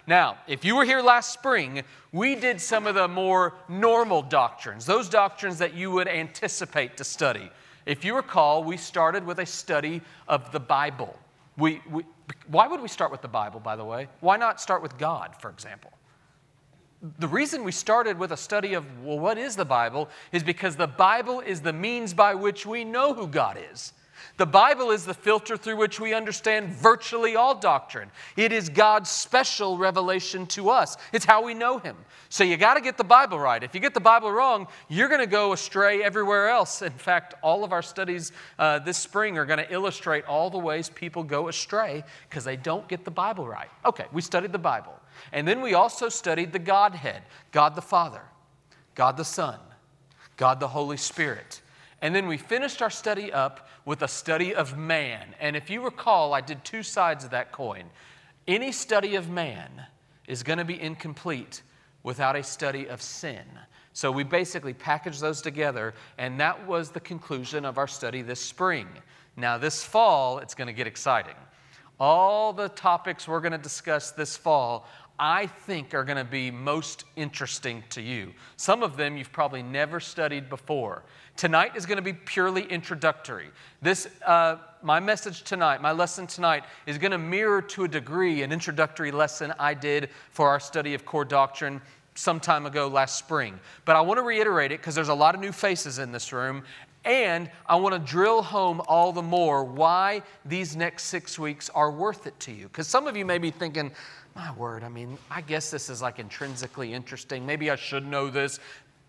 Now, if you were here last spring, we did some of the more normal doctrines, those doctrines that you would anticipate to study. If you recall, we started with a study of the Bible. Why would we start with the Bible, by the way? Why not start with God, for example? The reason we started with a study of, well, what is the Bible, is because the Bible is the means by which we know who God is. The Bible is the filter through which we understand virtually all doctrine. It is God's special revelation to us. It's how we know Him. So you got to get the Bible right. If you get the Bible wrong, you're going to go astray everywhere else. In fact, all of our studies this spring are going to illustrate all the ways people go astray because they don't get the Bible right. Okay, we studied the Bible. And then we also studied the Godhead, God the Father, God the Son, God the Holy Spirit. And then we finished our study up with a study of man. And if you recall, I did two sides of that coin. Any study of man is going to be incomplete without a study of sin. So we basically packaged those together, and that was the conclusion of our study this spring. Now this fall, it's going to get exciting. All the topics we're going to discuss this fall, I think, are going to be most interesting to you. Some of them you've probably never studied before. Tonight is going to be purely introductory. My message tonight, my lesson tonight, is going to mirror to a degree an introductory lesson I did for our study of core doctrine some time ago last spring. But I want to reiterate it because there's a lot of new faces in this room, and I want to drill home all the more why these next 6 weeks are worth it to you. Because some of you may be thinking, my word, I guess this is like intrinsically interesting. Maybe I should know this.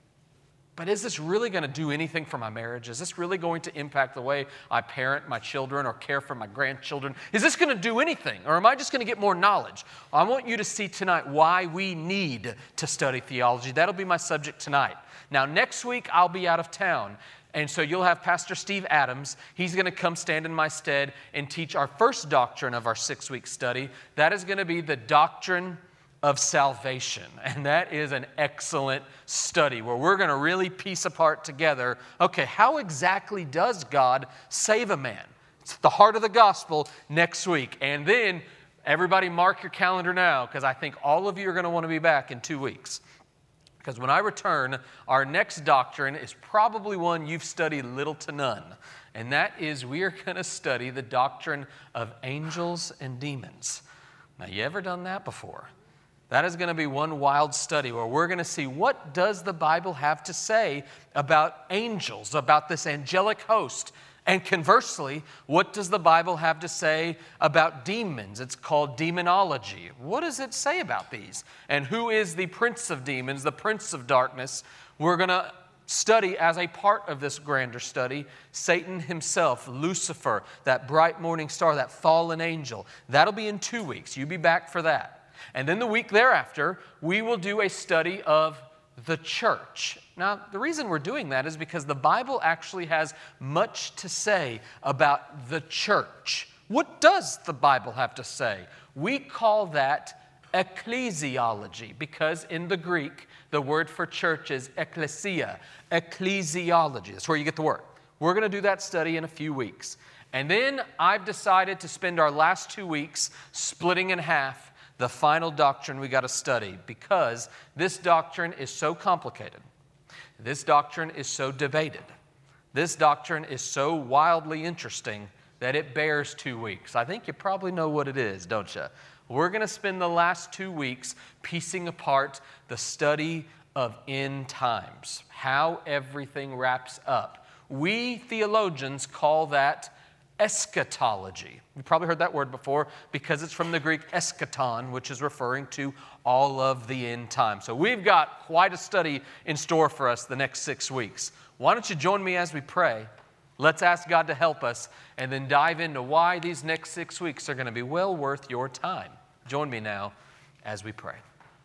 But is this really going to do anything for my marriage? Is this really going to impact the way I parent my children or care for my grandchildren? Is this going to do anything? Or am I just going to get more knowledge? I want you to see tonight why we need to study theology. That'll be my subject tonight. Now, next week, I'll be out of town. And so you'll have Pastor Steve Adams. He's going to come stand in my stead and teach our first doctrine of our 6-week study. That is going to be the doctrine of salvation. And that is an excellent study where we're going to really piece apart together, okay, how exactly does God save a man? It's the heart of the gospel next week. And then everybody mark your calendar now, because I think all of you are going to want to be back in 2 weeks. Because when I return, our next doctrine is probably one you've studied little to none. And that is, we are going to study the doctrine of angels and demons. Now, you ever done that before? That is going to be one wild study where we're going to see what does the Bible have to say about angels, about this angelic host. And conversely, what does the Bible have to say about demons? It's called demonology. What does it say about these? And who is the prince of demons, the prince of darkness? We're going to study as a part of this grander study, Satan himself, Lucifer, that bright morning star, that fallen angel. That'll be in 2 weeks. You be back for that. And then the week thereafter, we will do a study of the church. Now, the reason we're doing that is because the Bible actually has much to say about the church. What does the Bible have to say? We call that ecclesiology, because in the Greek, the word for church is ekklesia, ecclesiology. That's where you get the word. We're going to do that study in a few weeks. And then I've decided to spend our last 2 weeks splitting in half the final doctrine we got to study, because this doctrine is so complicated. This doctrine is so debated. This doctrine is so wildly interesting that it bears 2 weeks. I think you probably know what it is, don't you? We're going to spend the last 2 weeks piecing apart the study of end times, how everything wraps up. We theologians call that eschatology. You've probably heard that word before because it's from the Greek eschaton, which is referring to all of the end time. So we've got quite a study in store for us the next 6 weeks. Why don't you join me as we pray? Let's ask God to help us and then dive into why these next 6 weeks are going to be well worth your time. Join me now as we pray.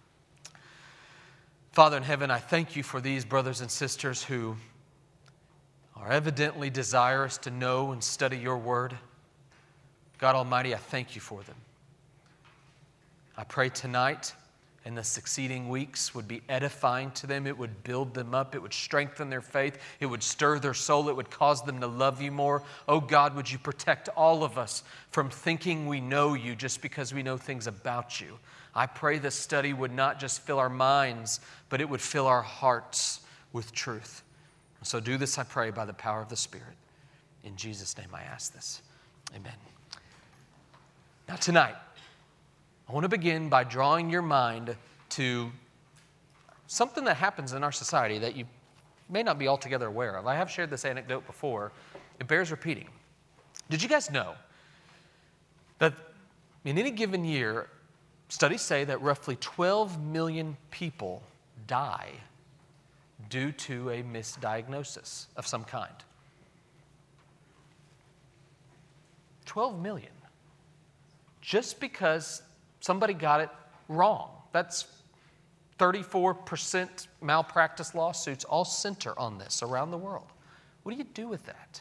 Father in heaven, I thank you for these brothers and sisters who are evidently desirous to know and study your word. God Almighty, I thank you for them. I pray tonight and the succeeding weeks would be edifying to them. It would build them up. It would strengthen their faith. It would stir their soul. It would cause them to love you more. Oh God, would you protect all of us from thinking we know you just because we know things about you. I pray this study would not just fill our minds, but it would fill our hearts with truth. So do this, I pray, by the power of the Spirit. In Jesus' name I ask this. Amen. Now tonight, I want to begin by drawing your mind to something that happens in our society that you may not be altogether aware of. I have shared this anecdote before. It bears repeating. Did you guys know that in any given year, studies say that roughly 12 million people die due to a misdiagnosis of some kind? 12 million. Just because somebody got it wrong. That's 34% malpractice lawsuits all center on this around the world. What do you do with that?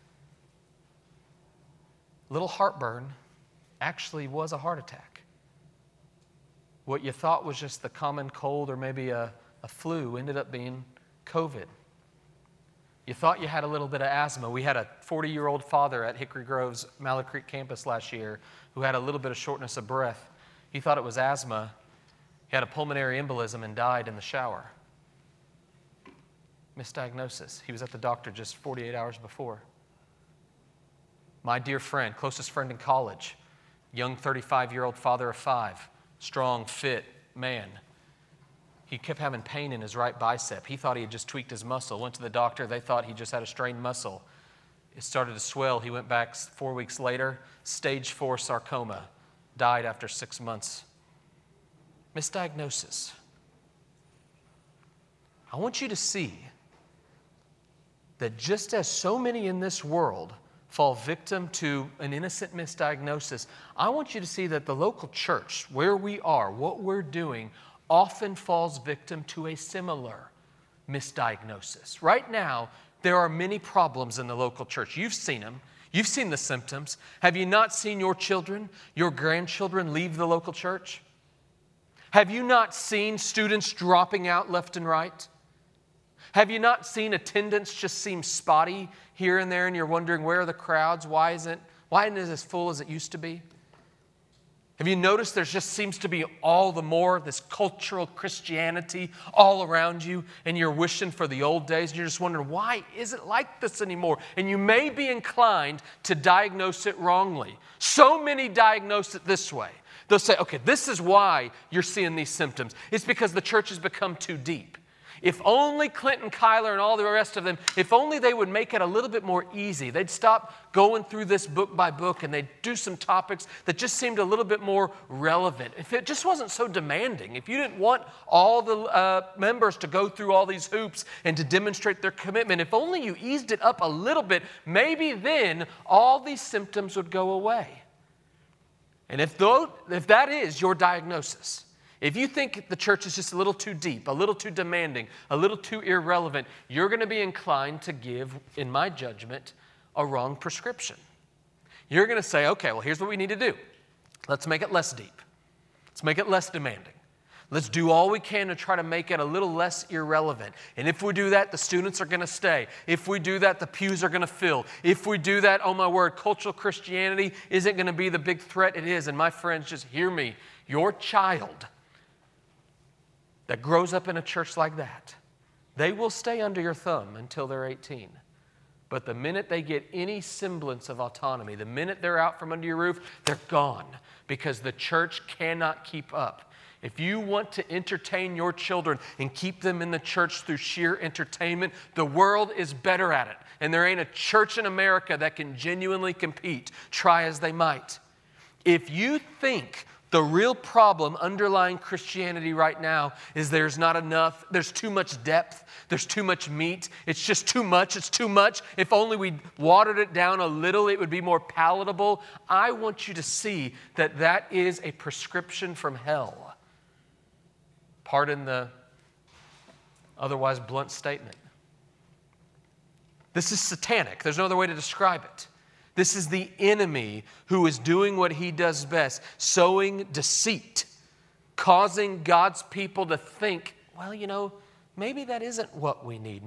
Little heartburn actually was a heart attack. What you thought was just the common cold or maybe a flu ended up being COVID. You thought you had a little bit of asthma. We had a 40-year-old father at Hickory Grove's Mallard Creek campus last year who had a little bit of shortness of breath. He thought it was asthma. He had a pulmonary embolism and died in the shower. Misdiagnosis. He was at the doctor just 48 hours before. My dear friend, closest friend in college, young 35-year-old father of 5, strong, fit man. He kept having pain in his right bicep. He thought he had just tweaked his muscle. Went to the doctor. They thought he just had a strained muscle. It started to swell. He went back 4 weeks later, stage 4 sarcoma. Died after 6 months. Misdiagnosis. I want you to see that just as so many in this world fall victim to an innocent misdiagnosis, I want you to see that the local church, where we are, what we're doing, often falls victim to a similar misdiagnosis. Right now, there are many problems in the local church. You've seen them. You've seen the symptoms. Have you not seen your children, your grandchildren leave the local church? Have you not seen students dropping out left and right? Have you not seen attendance just seem spotty here and there and you're wondering where are the crowds? Why isn't it as full as it used to be? Have you noticed there just seems to be all the more this cultural Christianity all around you and you're wishing for the old days and you're just wondering, why is it like this anymore? And you may be inclined to diagnose it wrongly. So many diagnose it this way. They'll say, okay, this is why you're seeing these symptoms. It's because the church has become too deep. If only Clinton, Kyler, and all the rest of them, if only they would make it a little bit more easy. They'd stop going through this book by book and they'd do some topics that just seemed a little bit more relevant. If it just wasn't so demanding, if you didn't want all the members to go through all these hoops and to demonstrate their commitment, if only you eased it up a little bit, maybe then all these symptoms would go away. And if that is your diagnosis, if you think the church is just a little too deep, a little too demanding, a little too irrelevant, you're going to be inclined to give, in my judgment, a wrong prescription. You're going to say, okay, well, here's what we need to do. Let's make it less deep. Let's make it less demanding. Let's do all we can to try to make it a little less irrelevant. And if we do that, the students are going to stay. If we do that, the pews are going to fill. If we do that, oh my word, cultural Christianity isn't going to be the big threat it is. And my friends, just hear me. Your child that grows up in a church like that, they will stay under your thumb until they're 18. But the minute they get any semblance of autonomy, the minute they're out from under your roof, they're gone because the church cannot keep up. If you want to entertain your children and keep them in the church through sheer entertainment, the world is better at it. And there ain't a church in America that can genuinely compete, try as they might. If you think the real problem underlying Christianity right now is there's not enough, there's too much depth, there's too much meat, it's just too much, it's too much. If only we watered it down a little, it would be more palatable. I want you to see that that is a prescription from hell. Pardon the otherwise blunt statement. This is satanic. There's no other way to describe it. This is the enemy who is doing what he does best, sowing deceit causing God's people to think, well, maybe that isn't what we need.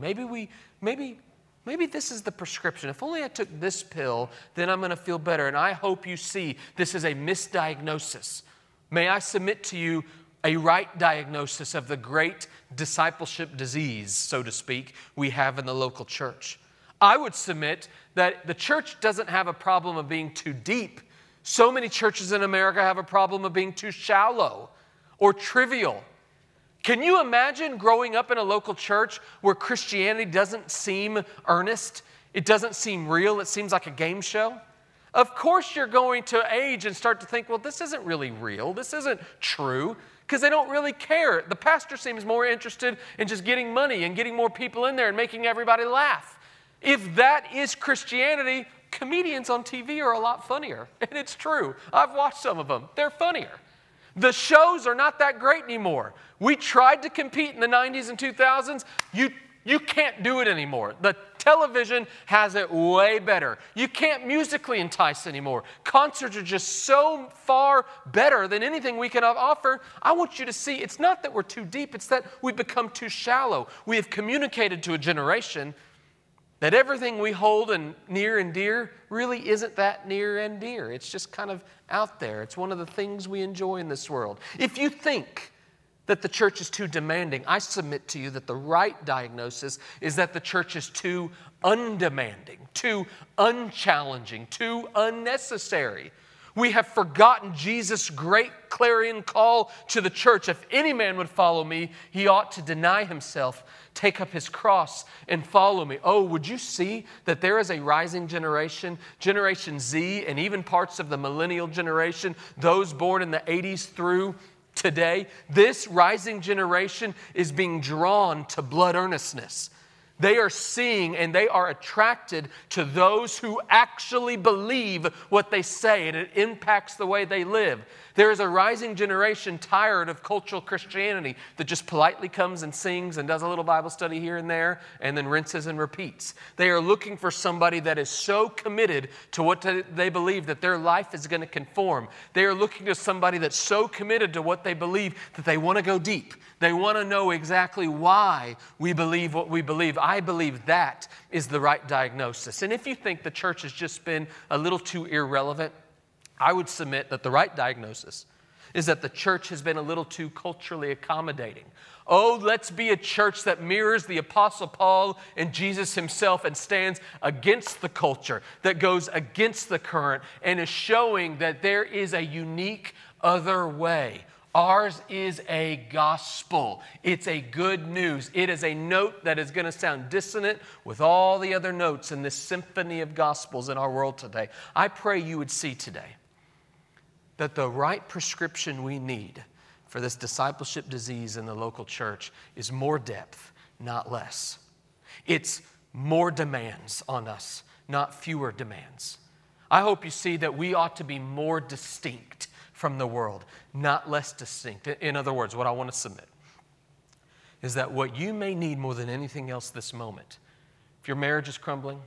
Maybe this is the prescription. If only I took this pill, then I'm going to feel better. And I hope you see this is a misdiagnosis. May I submit to you a right diagnosis of the great discipleship disease, so to speak, we have in the local church. I would submit that the church doesn't have a problem of being too deep. So many churches in America have a problem of being too shallow or trivial. Can you imagine growing up in a local church where Christianity doesn't seem earnest? It doesn't seem real. It seems like a game show. Of course you're going to age and start to think, well, this isn't really real. This isn't true, because they don't really care. The pastor seems more interested in just getting money and getting more people in there and making everybody laugh. If that is Christianity, comedians on TV are a lot funnier. And it's true. I've watched some of them. They're funnier. The shows are not that great anymore. We tried to compete in the 90s and 2000s. You can't do it anymore. The television has it way better. You can't musically entice anymore. Concerts are just so far better than anything we can offer. I want you to see it's not that we're too deep, it's that we've become too shallow. We have communicated to a generation that everything we hold and near and dear really isn't that near and dear. It's just kind of out there. It's one of the things we enjoy in this world. If you think that the church is too demanding, I submit to you that the right diagnosis is that the church is too undemanding, too unchallenging, too unnecessary. We have forgotten Jesus' great clarion call to the church. If any man would follow me, he ought to deny himself, take up his cross, and follow me. Oh, would you see that there is a rising generation, Generation Z, and even parts of the millennial generation, those born in the 80s through today? This rising generation is being drawn to blood earnestness. They are seeing and they are attracted to those who actually believe what they say, and it impacts the way they live. There is a rising generation tired of cultural Christianity that just politely comes and sings and does a little Bible study here and there and then rinses and repeats. They are looking for somebody that is so committed to what they believe that their life is going to conform. They are looking to somebody that's so committed to what they believe that they want to go deep. They want to know exactly why we believe what we believe. I believe that is the right diagnosis. And if you think the church has just been a little too irrelevant, I would submit that the right diagnosis is that the church has been a little too culturally accommodating. Oh, let's be a church that mirrors the Apostle Paul and Jesus himself and stands against the culture, that goes against the current and is showing that there is a unique other way. Ours is a gospel. It's a good news. It is a note that is going to sound dissonant with all the other notes in this symphony of gospels in our world today. I pray you would see today that the right prescription we need for this discipleship disease in the local church is more depth, not less. It's more demands on us, not fewer demands. I hope you see that we ought to be more distinct from the world, not less distinct. In other words, what I want to submit is that what you may need more than anything else this moment, if your marriage is crumbling,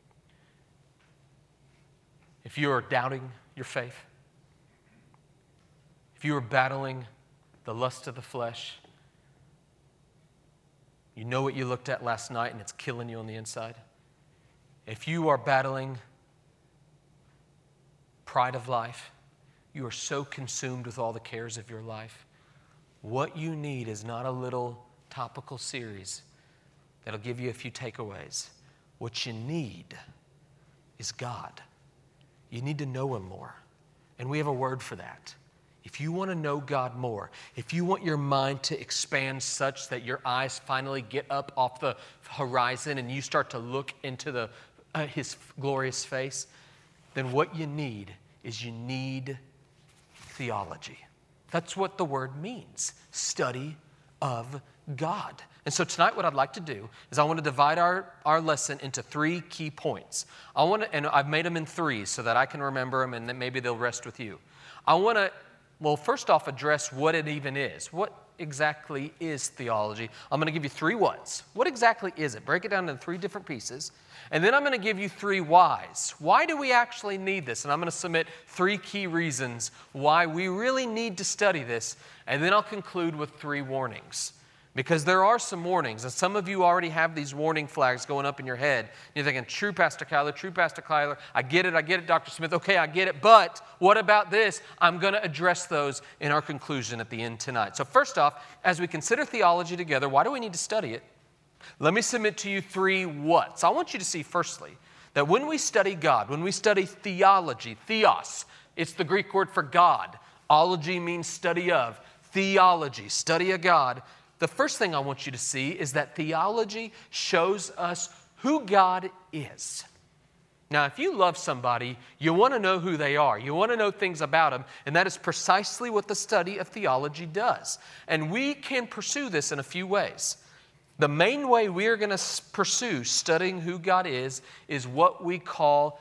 if you are doubting your faith, if you are battling the lust of the flesh, you know what you looked at last night and it's killing you on the inside. If you are battling pride of life, you are so consumed with all the cares of your life, what you need is not a little topical series that'll give you a few takeaways. What you need is God. You need to know Him more. And we have a word for that. If you want to know God more, if you want your mind to expand such that your eyes finally get up off the horizon and you start to look into His glorious face, then what you need is you need theology. That's what the word means, study of God. And so tonight what I'd like to do is I want to divide our lesson into 3 key points. And I've made them in 3 so that I can remember them and then maybe they'll rest with you. I want to Well, first off, address what it even is. What exactly is theology? I'm going to give you 3 whats. What exactly is it? Break it down into 3 different pieces. And then I'm going to give you 3 whys. Why do we actually need this? And I'm going to submit 3 key reasons why we really need to study this. And then I'll conclude with 3 warnings. Because there are some warnings, and some of you already have these warning flags going up in your head. You're thinking, true, Pastor Kyler, I get it, Dr. Smith, okay, I get it, but what about this? I'm going to address those in our conclusion at the end tonight. So first off, as we consider theology together, why do we need to study it? Let me submit to you 3 whats. I want you to see, firstly, that when we study God, when we study theology, theos, it's the Greek word for God. Ology means study of. Theology, study of God. The first thing I want you to see is that theology shows us who God is. Now, if you love somebody, you want to know who they are. You want to know things about them, and that is precisely what the study of theology does. And we can pursue this in a few ways. The main way we are going to pursue studying who God is what we call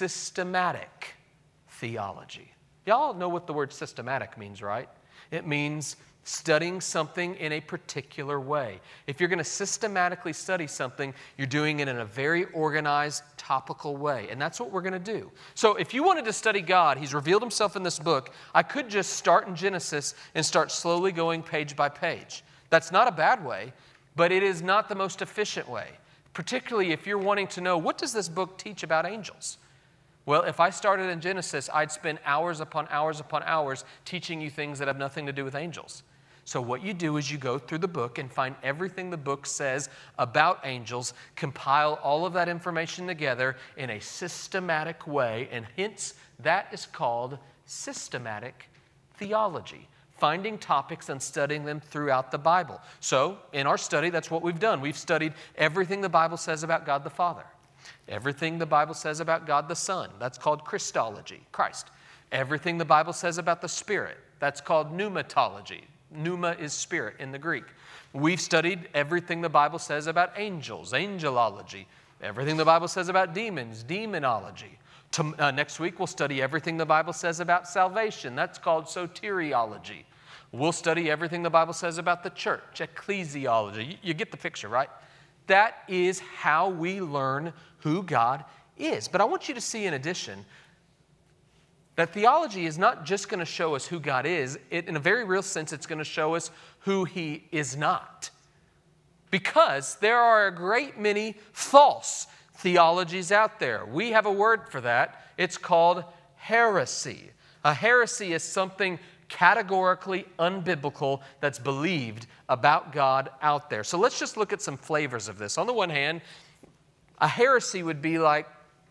systematic theology. Y'all know what the word systematic means, right? It means studying something in a particular way. If you're going to systematically study something, you're doing it in a very organized, topical way. And that's what we're going to do. So if you wanted to study God, He's revealed Himself in this book. I could just start in Genesis and start slowly going page by page. That's not a bad way, but it is not the most efficient way. Particularly if you're wanting to know, what does this book teach about angels? Well, if I started in Genesis, I'd spend hours upon hours upon hours teaching you things that have nothing to do with angels. So what you do is you go through the book and find everything the book says about angels, compile all of that information together in a systematic way, and hence that is called systematic theology, finding topics and studying them throughout the Bible. So in our study, that's what we've done. We've studied everything the Bible says about God the Father, everything the Bible says about God the Son. That's called Christology, Christ. Everything the Bible says about the Spirit. That's called pneumatology. Pneuma is spirit in the Greek. We've studied everything the Bible says about angels, angelology. Everything the Bible says about demons, demonology. Next week, we'll study everything the Bible says about salvation. That's called soteriology. We'll study everything the Bible says about the church, ecclesiology. You get the picture, right? That is how we learn who God is. But I want you to see, in addition, that theology is not just going to show us who God is. In a very real sense, it's going to show us who He is not. Because there are a great many false theologies out there. We have a word for that. It's called heresy. A heresy is something categorically unbiblical that's believed about God out there. So let's just look at some flavors of this. On the one hand, a heresy would be like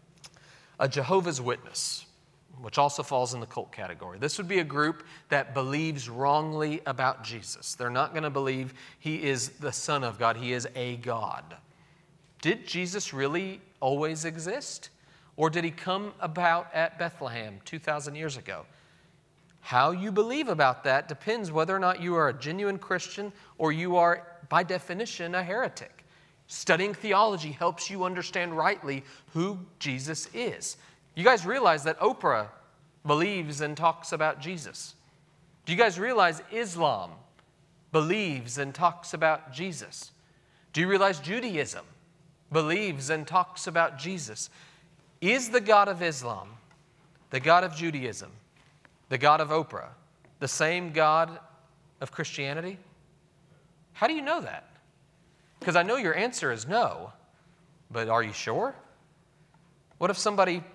a Jehovah's Witness, which also falls in the cult category. This would be a group that believes wrongly about Jesus. They're not going to believe He is the Son of God. He is a God. Did Jesus really always exist? Or did He come about at Bethlehem 2,000 years ago? How you believe about that depends whether or not you are a genuine Christian or you are, by definition, a heretic. Studying theology helps you understand rightly who Jesus is. You guys realize that Oprah believes and talks about Jesus? Do you guys realize Islam believes and talks about Jesus? Do you realize Judaism believes and talks about Jesus? Is the God of Islam, the God of Judaism, the God of Oprah, the same God of Christianity? How do you know that? Because I know your answer is no, but are you sure? What if somebody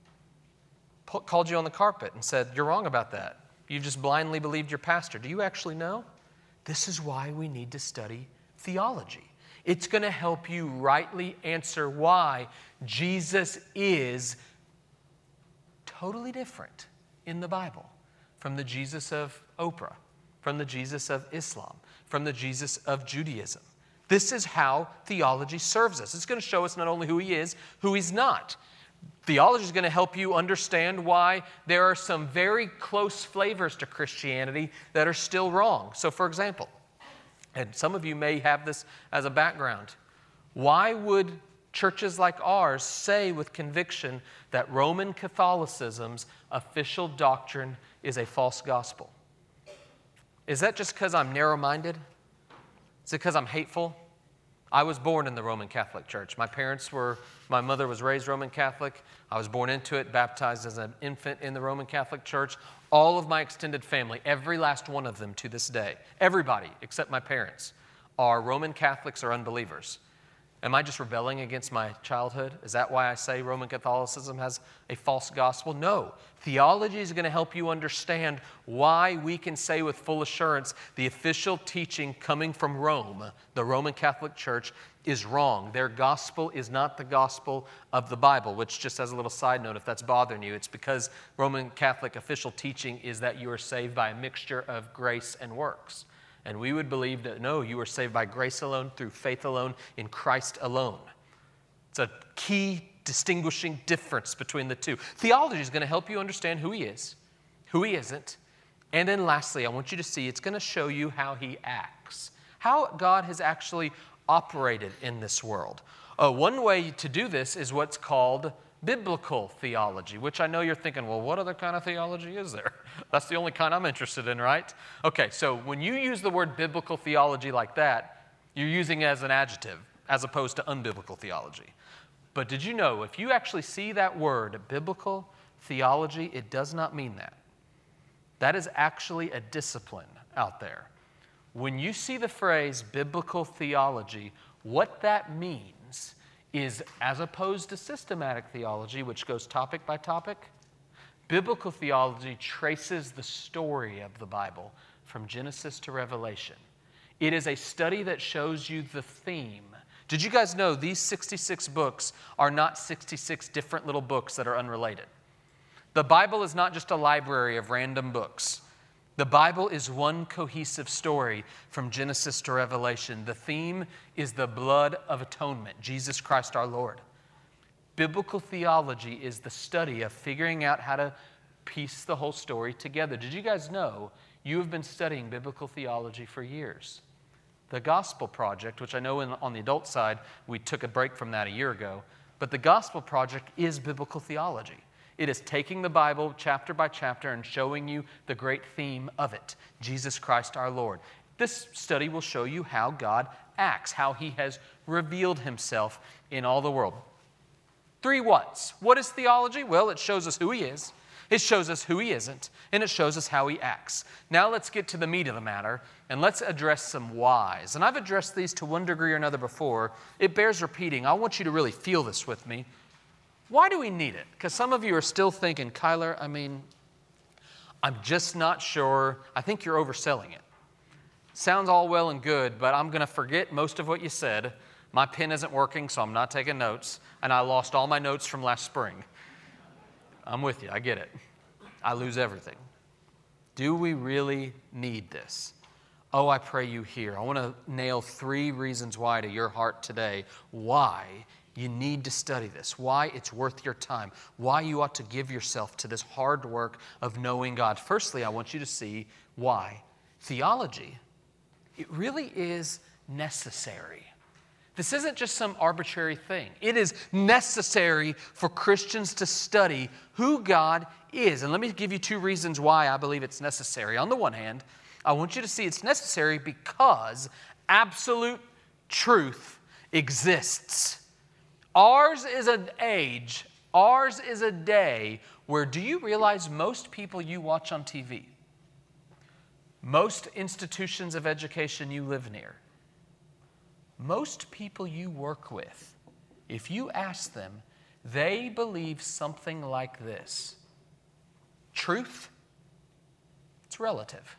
called you on the carpet and said, you're wrong about that? You just blindly believed your pastor. Do you actually know? This is why we need to study theology. It's going to help you rightly answer why Jesus is totally different in the Bible from the Jesus of Oprah, from the Jesus of Islam, from the Jesus of Judaism. This is how theology serves us. It's going to show us not only who He is, who He's not. Theology is going to help you understand why there are some very close flavors to Christianity that are still wrong. So, for example, and some of you may have this as a background, why would churches like ours say with conviction that Roman Catholicism's official doctrine is a false gospel? Is that just because I'm narrow-minded? Is it because I'm hateful? I was born in the Roman Catholic Church. My mother was raised Roman Catholic. I was born into it, baptized as an infant in the Roman Catholic Church. All of my extended family, every last one of them to this day, everybody except my parents, are Roman Catholics or unbelievers. Am I just rebelling against my childhood? Is that why I say Roman Catholicism has a false gospel? No. Theology is going to help you understand why we can say with full assurance the official teaching coming from Rome, the Roman Catholic Church, is wrong. Their gospel is not the gospel of the Bible, which, just as a little side note, if that's bothering you, it's because Roman Catholic official teaching is that you are saved by a mixture of grace and works. And we would believe that, no, you are saved by grace alone, through faith alone, in Christ alone. It's a key distinguishing difference between the two. Theology is going to help you understand who He is, who He isn't. And then lastly, I want you to see it's going to show you how He acts, how God has actually operated in this world. One way to do this is what's called biblical theology, which I know you're thinking, well, what other kind of theology is there? That's the only kind I'm interested in, right? Okay, so when you use the word biblical theology like that, you're using it as an adjective as opposed to unbiblical theology. But did you know, if you actually see that word, biblical theology, it does not mean that. That is actually a discipline out there. When you see the phrase biblical theology, what that means is, as opposed to systematic theology, which goes topic by topic, biblical theology traces the story of the Bible from Genesis to Revelation. It is a study that shows you the theme. Did you guys know these 66 books are not 66 different little books that are unrelated? The Bible is not just a library of random books. The Bible is one cohesive story from Genesis to Revelation. The theme is the blood of atonement, Jesus Christ our Lord. Biblical theology is the study of figuring out how to piece the whole story together. Did you guys know you have been studying biblical theology for years? The Gospel Project, which I know on the adult side, we took a break from that a year ago, but the Gospel Project is biblical theology. It is taking the Bible chapter by chapter and showing you the great theme of it, Jesus Christ our Lord. This study will show you how God acts, how He has revealed Himself in all the world. 3 whats. What is theology? Well, it shows us who He is, it shows us who He isn't, and it shows us how He acts. Now let's get to the meat of the matter, and let's address some whys. And I've addressed these to one degree or another before. It bears repeating. I want you to really feel this with me. Why do we need it? Because some of you are still thinking, Kyler, I'm just not sure. I think you're overselling it. Sounds all well and good, but I'm going to forget most of what you said. My pen isn't working, so I'm not taking notes, and I lost all my notes from last spring. I'm with you. I get it. I lose everything. Do we really need this? Oh, I pray you hear. I want to nail 3 reasons why to your heart today. Why you need to study this, why it's worth your time, why you ought to give yourself to this hard work of knowing God. Firstly, I want you to see why theology, it really is necessary. This isn't just some arbitrary thing. It is necessary for Christians to study who God is. And let me give you 2 reasons why I believe it's necessary. On the one hand, I want you to see it's necessary because absolute truth exists. Ours is an age, ours is a day where, do you realize most people you watch on TV, most institutions of education you live near, most people you work with, if you ask them, they believe something like this: truth, it's relative.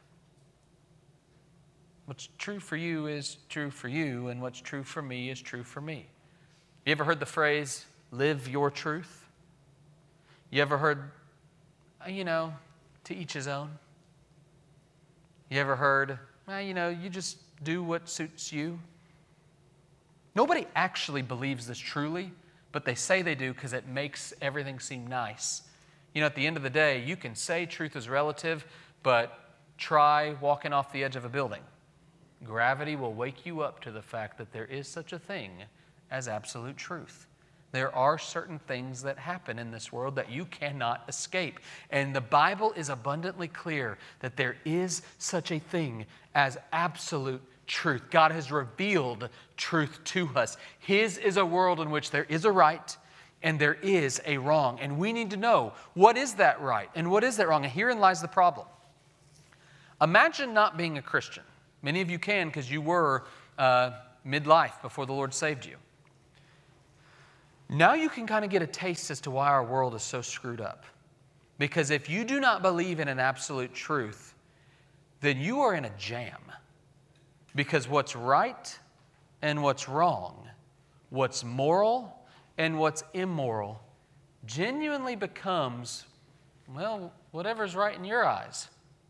What's true for you is true for you, and what's true for me is true for me. You ever heard the phrase, live your truth? You ever heard, to each his own? You ever heard, you just do what suits you? Nobody actually believes this truly, but they say they do because it makes everything seem nice. At the end of the day, you can say truth is relative, but try walking off the edge of a building. Gravity will wake you up to the fact that there is such a thing as absolute truth. There are certain things that happen in this world that you cannot escape. And the Bible is abundantly clear that there is such a thing as absolute truth. God has revealed truth to us. His is a world in which there is a right and there is a wrong. And we need to know, what is that right and what is that wrong? And herein lies the problem. Imagine not being a Christian. Many of you can, because you were midlife before the Lord saved you. Now you can kind of get a taste as to why our world is so screwed up. Because if you do not believe in an absolute truth, then you are in a jam. Because what's right and what's wrong, what's moral and what's immoral, genuinely becomes, well, whatever's right in your eyes.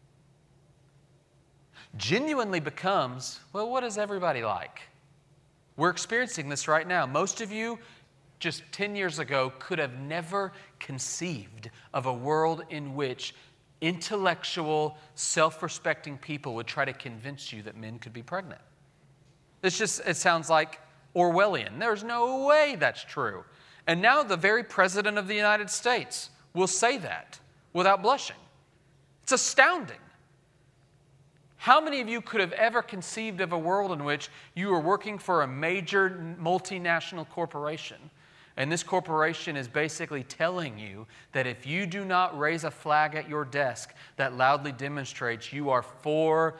Genuinely becomes, well, what is everybody like? We're experiencing this right now. Most of you, just 10 years ago, could have never conceived of a world in which intellectual, self-respecting people would try to convince you that men could be pregnant. It sounds like Orwellian. There's no way that's true. And now the very President of the United States will say that without blushing. It's astounding. How many of you could have ever conceived of a world in which you were working for a major multinational corporation, and this corporation is basically telling you that if you do not raise a flag at your desk that loudly demonstrates you are for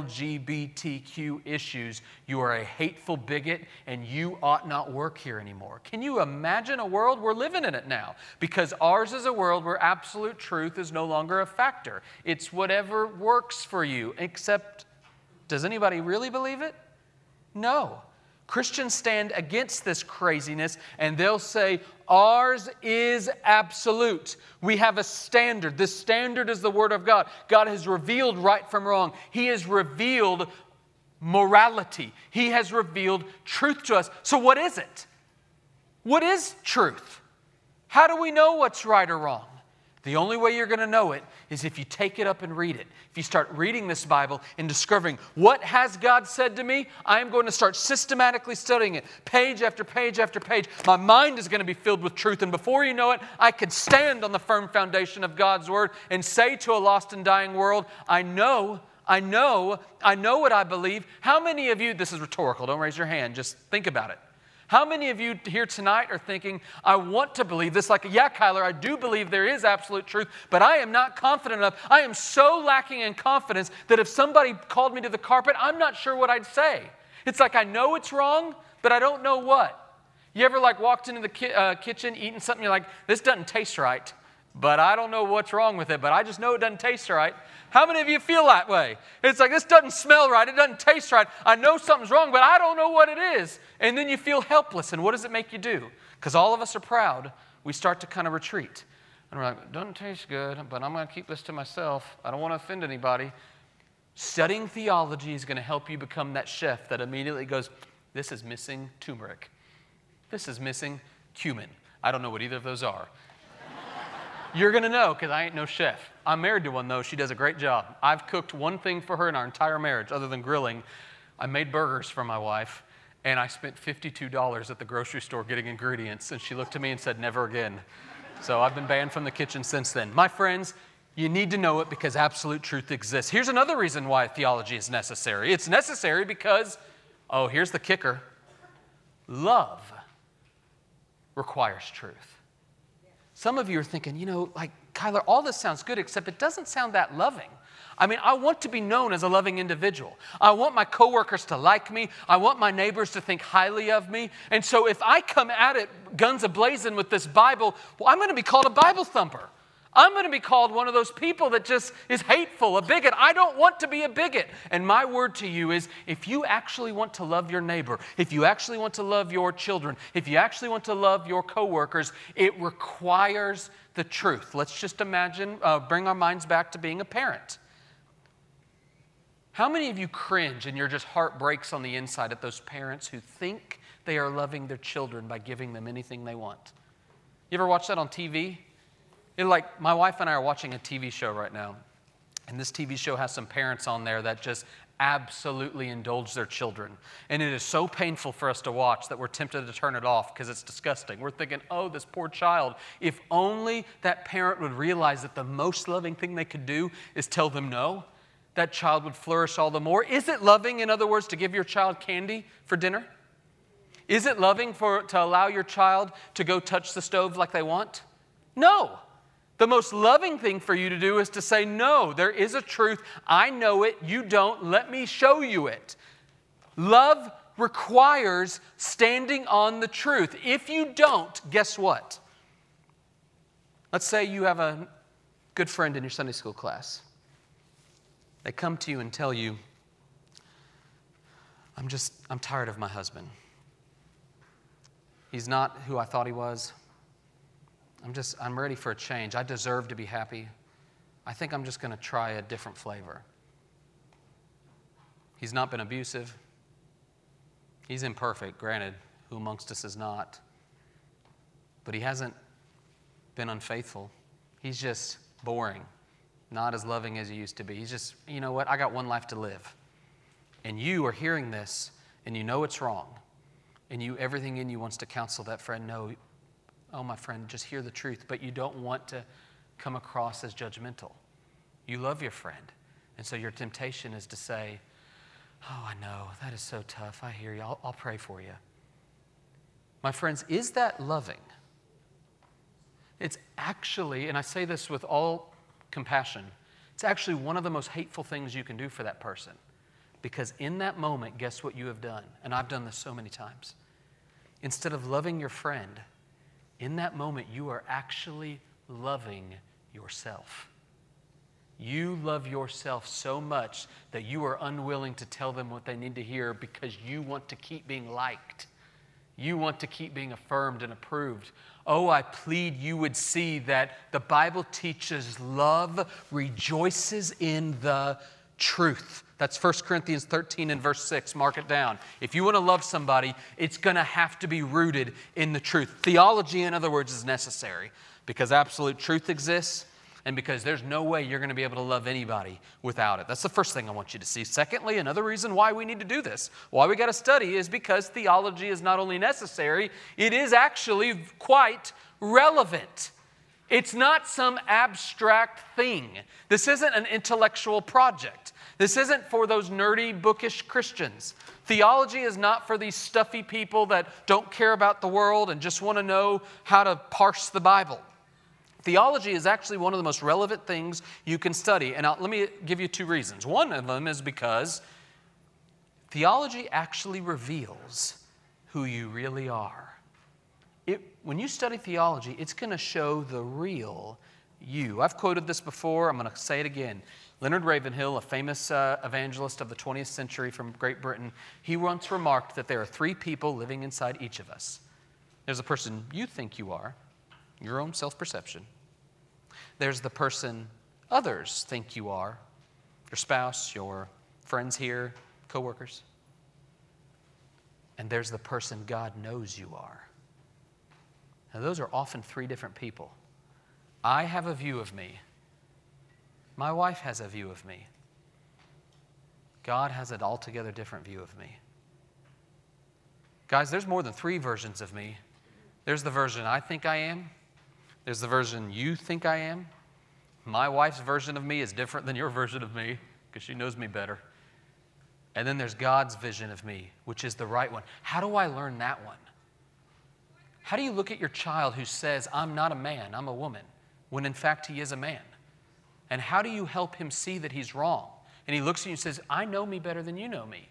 LGBTQ issues, you are a hateful bigot and you ought not work here anymore? Can you imagine a world? We're living in it now, because ours is a world where absolute truth is no longer a factor. It's whatever works for you, except, does anybody really believe it? No. Christians stand against this craziness and they'll say, ours is absolute. We have a standard. This standard is the Word of God. God has revealed right from wrong. He has revealed morality. He has revealed truth to us. So what is it? What is truth? How do we know what's right or wrong? The only way you're going to know it is if you take it up and read it. If you start reading this Bible and discovering, what has God said to me? I am going to start systematically studying it, page after page after page. My mind is going to be filled with truth, and before you know it, I could stand on the firm foundation of God's Word and say to a lost and dying world, I know what I believe. How many of you, this is rhetorical, don't raise your hand, just think about it. How many of you here tonight are thinking, I want to believe this? Like, yeah, Kyler, I do believe there is absolute truth, but I am not confident enough. I am so lacking in confidence that if somebody called me to the carpet, I'm not sure what I'd say. It's like I know it's wrong, but I don't know what. You ever walked into the kitchen eating something, you're like, this doesn't taste right, but I don't know what's wrong with it, but I just know it doesn't taste right. How many of you feel that way? It's like, this doesn't smell right, it doesn't taste right. I know something's wrong, but I don't know what it is. And then you feel helpless, and what does it make you do? Because all of us are proud, we start to kind of retreat. And we're like, it doesn't taste good, but I'm going to keep this to myself. I don't want to offend anybody. Studying theology is going to help you become that chef that immediately goes, this is missing turmeric. This is missing cumin. I don't know what either of those are. You're going to know, because I ain't no chef. I'm married to one, though. She does a great job. I've cooked one thing for her in our entire marriage, other than grilling. I made burgers for my wife, and I spent $52 at the grocery store getting ingredients, and she looked at me and said, never again. So I've been banned from the kitchen since then. My friends, you need to know it because absolute truth exists. Here's another reason why theology is necessary. It's necessary because, here's the kicker. Love requires truth. Some of you are thinking, Kyler, all this sounds good, except it doesn't sound that loving. I mean, I want to be known as a loving individual. I want my coworkers to like me. I want my neighbors to think highly of me. And so if I come at it guns a-blazing with this Bible, well, I'm going to be called a Bible thumper. I'm going to be called one of those people that just is hateful, a bigot. I don't want to be a bigot. And my word to you is, if you actually want to love your neighbor, if you actually want to love your children, if you actually want to love your coworkers, it requires the truth. Let's just imagine, bring our minds back to being a parent. How many of you cringe and your just heart breaks on the inside at those parents who think they are loving their children by giving them anything they want? You ever watch that on TV? My wife and I are watching a TV show right now, and this TV show has some parents on there that just absolutely indulge their children. And it is so painful for us to watch that we're tempted to turn it off because it's disgusting. We're thinking, oh, this poor child. If only that parent would realize that the most loving thing they could do is tell them no, that child would flourish all the more. Is it loving, in other words, to give your child candy for dinner? Is it loving to allow your child to go touch the stove like they want? No. The most loving thing for you to do is to say, no, there is a truth. I know it. You don't. Let me show you it. Love requires standing on the truth. If you don't, guess what? Let's say you have a good friend in your Sunday school class. They come to you and tell you, I'm tired of my husband. He's not who I thought he was. I'm ready for a change. I deserve to be happy. I think I'm just going to try a different flavor. He's not been abusive. He's imperfect, granted. Who amongst us is not? But he hasn't been unfaithful. He's just boring, not as loving as he used to be. He's just, you know what? I got one life to live. And you are hearing this, and you know it's wrong. And everything in you wants to counsel that friend, no, oh, my friend, just hear the truth. But you don't want to come across as judgmental. You love your friend. And so your temptation is to say, oh, I know, that is so tough. I hear you. I'll pray for you. My friends, is that loving? It's actually, and I say this with all compassion, it's actually one of the most hateful things you can do for that person. Because in that moment, guess what you have done? And I've done this so many times. Instead of loving your friend, in that moment, you are actually loving yourself. You love yourself so much that you are unwilling to tell them what they need to hear because you want to keep being liked. You want to keep being affirmed and approved. Oh, I plead you would see that the Bible teaches love rejoices in the truth. That's 1 Corinthians 13 and verse 6. Mark it down. If you want to love somebody, it's going to have to be rooted in the truth. Theology, in other words, is necessary because absolute truth exists and because there's no way you're going to be able to love anybody without it. That's the first thing I want you to see. Secondly, another reason why we need to do this, why we got to study, is because theology is not only necessary, it is actually quite relevant. It's not some abstract thing. This isn't an intellectual project. This isn't for those nerdy, bookish Christians. Theology is not for these stuffy people that don't care about the world and just want to know how to parse the Bible. Theology is actually one of the most relevant things you can study. And let me give you two reasons. One of them is because theology actually reveals who you really are. When you study theology, it's going to show the real you. I've quoted this before. I'm going to say it again. Leonard Ravenhill, a famous evangelist of the 20th century from Great Britain, he once remarked that there are three people living inside each of us. There's the person you think you are, your own self-perception. There's the person others think you are, your spouse, your friends here, coworkers. And there's the person God knows you are. Now, those are often three different people. I have a view of me. My wife has a view of me. God has an altogether different view of me. Guys, there's more than three versions of me. There's the version I think I am. There's the version you think I am. My wife's version of me is different than your version of me because she knows me better. And then there's God's vision of me, which is the right one. How do I learn that one? How do you look at your child who says, I'm not a man, I'm a woman, when in fact he is a man? And how do you help him see that he's wrong? And he looks at you and says, I know me better than you know me.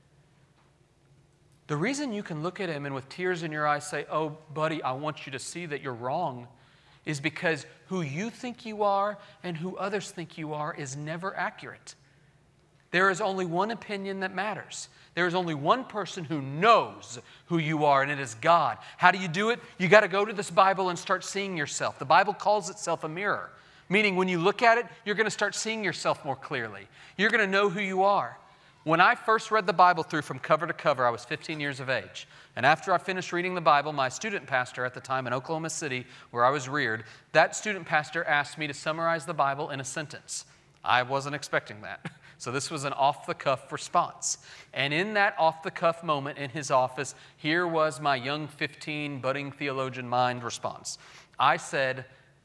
The reason you can look at him and with tears in your eyes say, oh, buddy, I want you to see that you're wrong, is because who you think you are and who others think you are is never accurate. There is only one opinion that matters. There is only one person who knows who you are, and it is God. How do you do it? You got to go to this Bible and start seeing yourself. The Bible calls itself a mirror, meaning when you look at it, you're going to start seeing yourself more clearly. You're going to know who you are. When I first read the Bible through from cover to cover, I was 15 years of age. And after I finished reading the Bible, my student pastor at the time in Oklahoma City, where I was reared, that student pastor asked me to summarize the Bible in a sentence. I wasn't expecting that. So this was an off-the-cuff response. And in that off-the-cuff moment in his office, here was my young 15 budding theologian mind response. I said,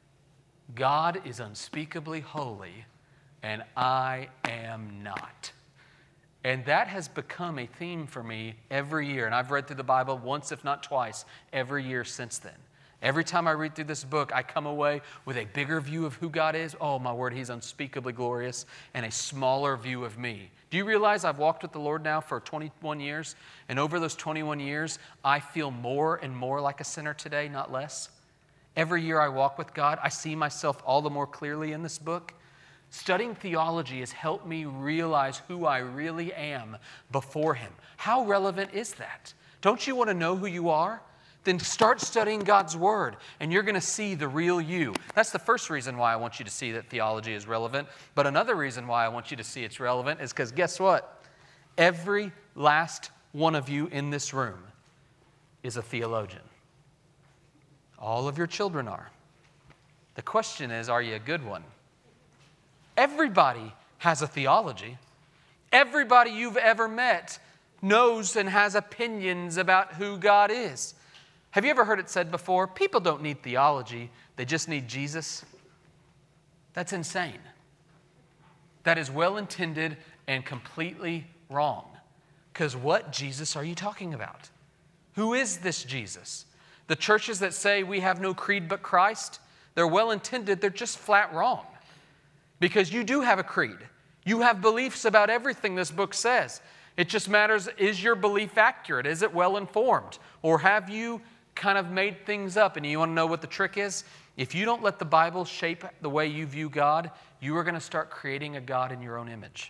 God is unspeakably holy, and I am not. And that has become a theme for me every year. And I've read through the Bible once, if not twice, every year since then. Every time I read through this book, I come away with a bigger view of who God is. Oh, my word, He's unspeakably glorious, and a smaller view of me. Do you realize I've walked with the Lord now for 21 years? And over those 21 years, I feel more and more like a sinner today, not less. Every year I walk with God, I see myself all the more clearly in this book. Studying theology has helped me realize who I really am before Him. How relevant is that? Don't you want to know who you are? Then start studying God's Word, and you're going to see the real you. That's the first reason why I want you to see that theology is relevant. But another reason why I want you to see it's relevant is because guess what? Every last one of you in this room is a theologian. All of your children are. The question is, are you a good one? Everybody has a theology. Everybody you've ever met knows and has opinions about who God is. Have you ever heard it said before, people don't need theology, they just need Jesus? That's insane. That is well-intended and completely wrong. Because what Jesus are you talking about? Who is this Jesus? The churches that say we have no creed but Christ, they're well-intended, they're just flat wrong. Because you do have a creed. You have beliefs about everything this book says. It just matters, is your belief accurate? Is it well-informed? Or have you kind of made things up? And you want to know what the trick is? If you don't let the Bible shape the way you view God, you are going to start creating a God in your own image.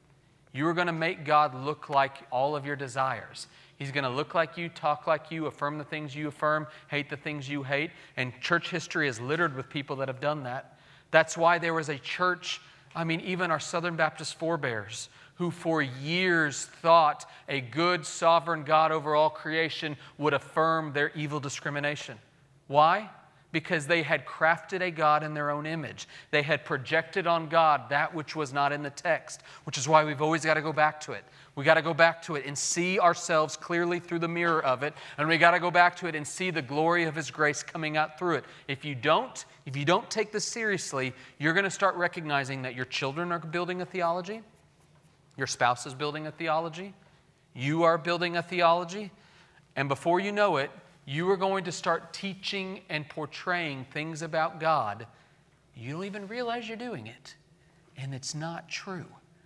You are going to make God look like all of your desires. He's going to look like you, talk like you, affirm the things you affirm, hate the things you hate. And church history is littered with people that have done that. That's why there was a church, even our Southern Baptist forebears, who for years thought a good sovereign God over all creation would affirm their evil discrimination. Why? Because they had crafted a God in their own image. They had projected on God that which was not in the text, which is why we've always got to go back to it. We got to go back to it and see ourselves clearly through the mirror of it, and we got to go back to it and see the glory of His grace coming out through it. If you don't take this seriously, you're going to start recognizing that your children are building a theology, your spouse is building a theology, you are building a theology, and before you know it, you are going to start teaching and portraying things about God. You don't even realize you're doing it, and it's not true.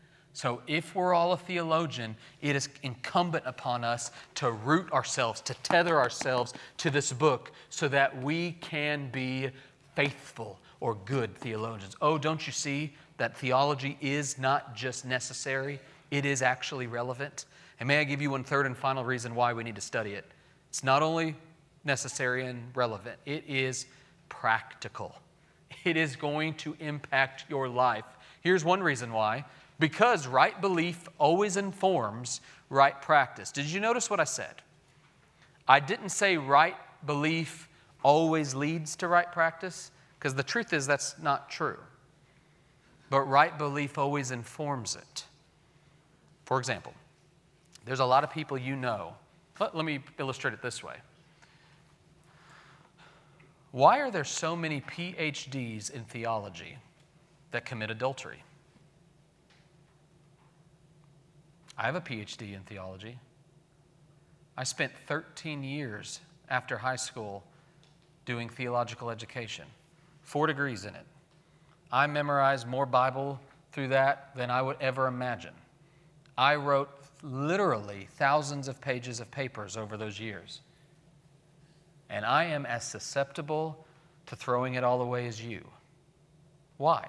So if we're all a theologian, it is incumbent upon us to root ourselves, to tether ourselves to this book so that we can be faithful or good theologians. Oh, don't you see that theology is not just necessary, it is actually relevant? And may I give you one third and final reason why we need to study it. It's not only necessary and relevant, it is practical. It is going to impact your life. Here's one reason why. Because right belief always informs right practice. Did you notice what I said? I didn't say right belief always leads to right practice, because the truth is that's not true. But right belief always informs it. For example, there's a lot of people you know. Let me illustrate it this way. Why are there so many PhDs in theology that commit adultery? I have a PhD in theology. I spent 13 years after high school doing theological education, 4 degrees in it. I memorized more Bible through that than I would ever imagine. I wrote literally thousands of pages of papers over those years. And I am as susceptible to throwing it all away as you. Why?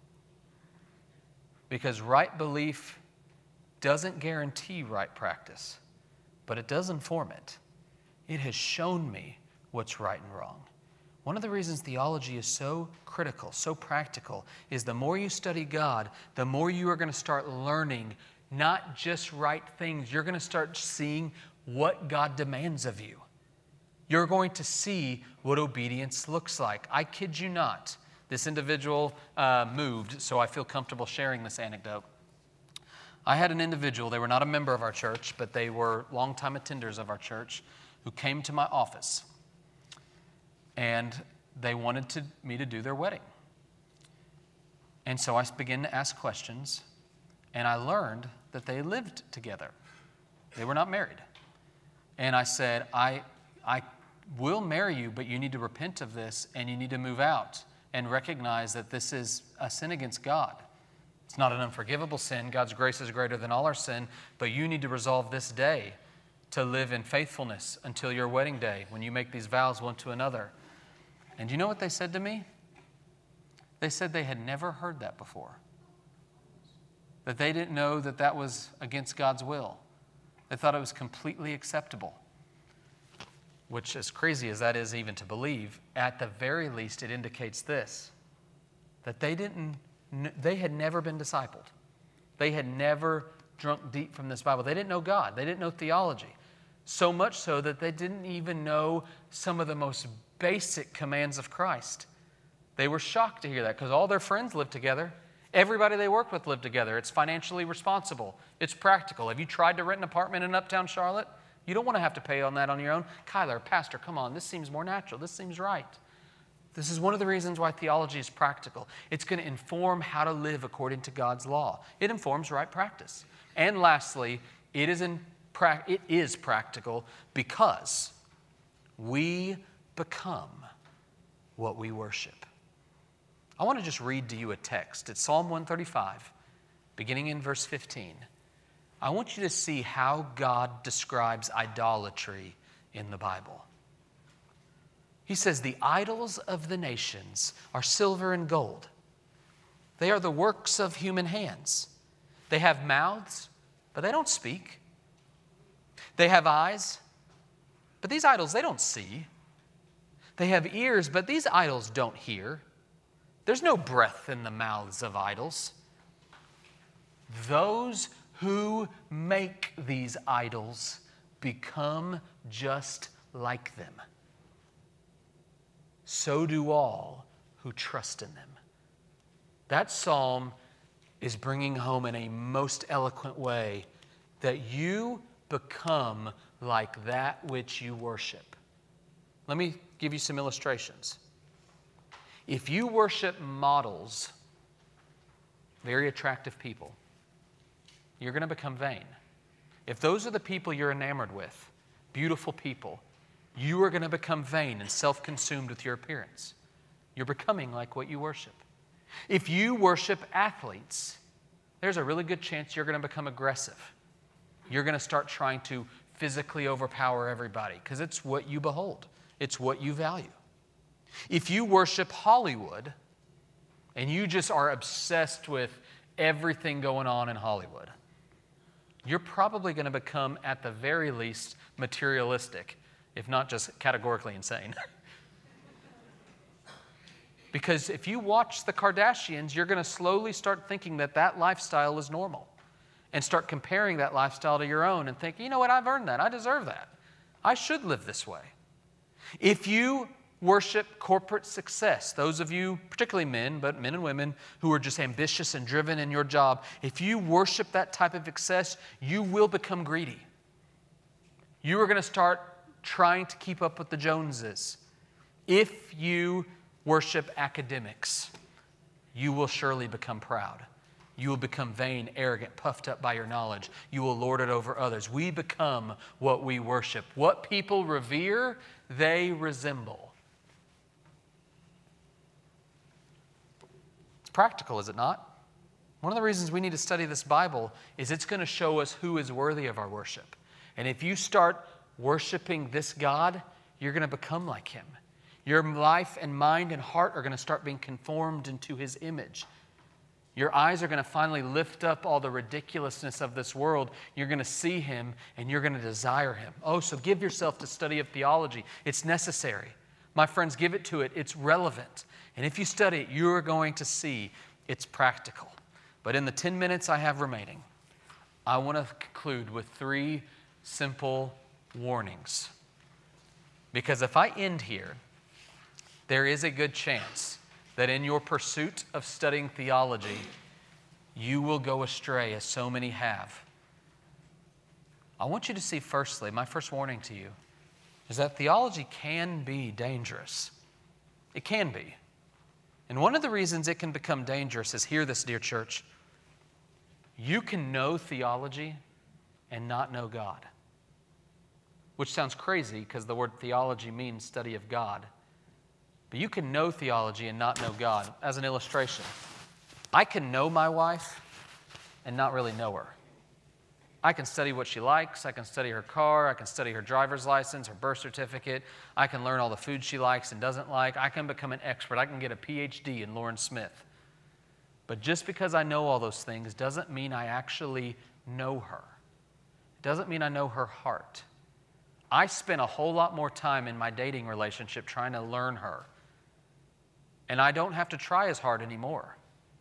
Because right belief doesn't guarantee right practice, but it does inform it. It has shown me what's right and wrong. One of the reasons theology is so critical, so practical, is the more you study God, the more you are going to start learning not just right things. You're going to start seeing what God demands of you. You're going to see what obedience looks like. I kid you not. This individual moved, so I feel comfortable sharing this anecdote. I had an individual, they were not a member of our church, but they were longtime attenders of our church, who came to my office, and they wanted me to do their wedding. And so I began to ask questions, and I learned that they lived together. They were not married. And I said, I will marry you, but you need to repent of this, and you need to move out and recognize that this is a sin against God. It's not an unforgivable sin. God's grace is greater than all our sin, but you need to resolve this day to live in faithfulness until your wedding day when you make these vows one to another. And you know what they said to me? They said they had never heard that before. That they didn't know that that was against God's will. They thought it was completely acceptable. Which, as crazy as that is even to believe, at the very least it indicates this, that they had never been discipled. They had never drunk deep from this Bible. They didn't know God. They didn't know theology. So much so that they didn't even know some of the most basic commands of Christ. They were shocked to hear that because all their friends lived together. Everybody they worked with lived together. It's financially responsible. It's practical. Have you tried to rent an apartment in Uptown Charlotte? You don't want to have to pay on that on your own. Kyler, pastor, come on. This seems more natural. This seems right. This is one of the reasons why theology is practical. It's going to inform how to live according to God's law. It informs right practice. And lastly, it is practical because we become what we worship. I want to just read to you a text. It's Psalm 135, beginning in verse 15. I want you to see how God describes idolatry in the Bible. He says, "The idols of the nations are silver and gold. They are the works of human hands. They have mouths, but they don't speak. They have eyes, but these idols, they don't see. They have ears, but these idols don't hear. There's no breath in the mouths of idols. Those who make these idols become just like them. So do all who trust in them." That psalm is bringing home in a most eloquent way that you become like that which you worship. Let me give you some illustrations. If you worship models, very attractive people, you're going to become vain. If those are the people you're enamored with, beautiful people, you are going to become vain and self-consumed with your appearance. You're becoming like what you worship. If you worship athletes, there's a really good chance you're going to become aggressive. You're going to start trying to physically overpower everybody because it's what you behold. It's what you value. If you worship Hollywood and you just are obsessed with everything going on in Hollywood, you're probably going to become, at the very least, materialistic, if not just categorically insane. Because if you watch the Kardashians, you're going to slowly start thinking that that lifestyle is normal and start comparing that lifestyle to your own and think, you know what, I've earned that. I deserve that. I should live this way. If you worship corporate success, those of you, particularly men, but men and women, who are just ambitious and driven in your job, if you worship that type of success, you will become greedy. You are going to start trying to keep up with the Joneses. If you worship academics, you will surely become proud. You will become vain, arrogant, puffed up by your knowledge. You will lord it over others. We become what we worship. What people revere, they resemble. It's practical, is it not? One of the reasons we need to study this Bible is it's going to show us who is worthy of our worship. And if you start worshiping this God, you're going to become like Him. Your life and mind and heart are going to start being conformed into His image. Your eyes are going to finally lift up all the ridiculousness of this world. You're going to see Him and you're going to desire Him. Oh, so give yourself to study of theology. It's necessary. My friends, give it to it. It's relevant. And if you study it, you're going to see it's practical. But in the 10 minutes I have remaining, I want to conclude with 3 simple warnings. Because if I end here, there is a good chance that in your pursuit of studying theology, you will go astray as so many have. I want you to see, firstly, my first warning to you is that theology can be dangerous. It can be. And one of the reasons it can become dangerous is, hear this, dear church, you can know theology and not know God. Which sounds crazy because the word theology means study of God. But you can know theology and not know God. As an illustration, I can know my wife and not really know her. I can study what she likes. I can study her car. I can study her driver's license, her birth certificate. I can learn all the food she likes and doesn't like. I can become an expert. I can get a PhD in Lauren Smith. But just because I know all those things doesn't mean I actually know her. It doesn't mean I know her heart. I spent a whole lot more time in my dating relationship trying to learn her. And I don't have to try as hard anymore.